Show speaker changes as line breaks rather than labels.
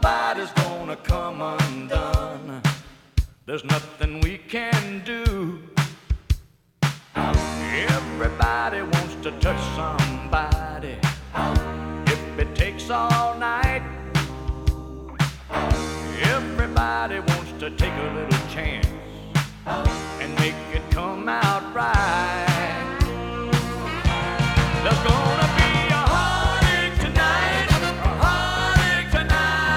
nobody's gonna come undone. There's nothing we can do. Everybody wants to touch somebody. If it takes all night, everybody wants to take a little chance and make it come out right.